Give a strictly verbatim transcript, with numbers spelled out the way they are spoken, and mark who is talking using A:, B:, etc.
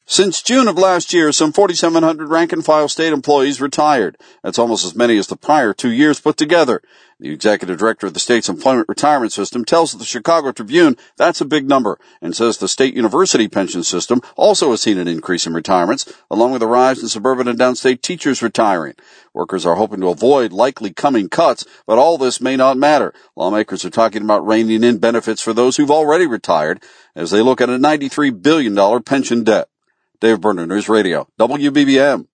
A: Since June of last year, some forty-seven hundred rank-and-file state employees retired. That's almost as many as the prior two years put together. The executive director of the state's employment retirement system tells the Chicago Tribune that's a big number and says the state university pension system also has seen an increase in retirements, along with a rise in suburban and downstate teachers retiring. Workers are hoping to avoid likely coming cuts, but all this may not matter. Lawmakers are talking about reining in benefits for those who've already retired as they look at a ninety-three billion dollars pension debt. Dave Berner, News Radio, W B B M.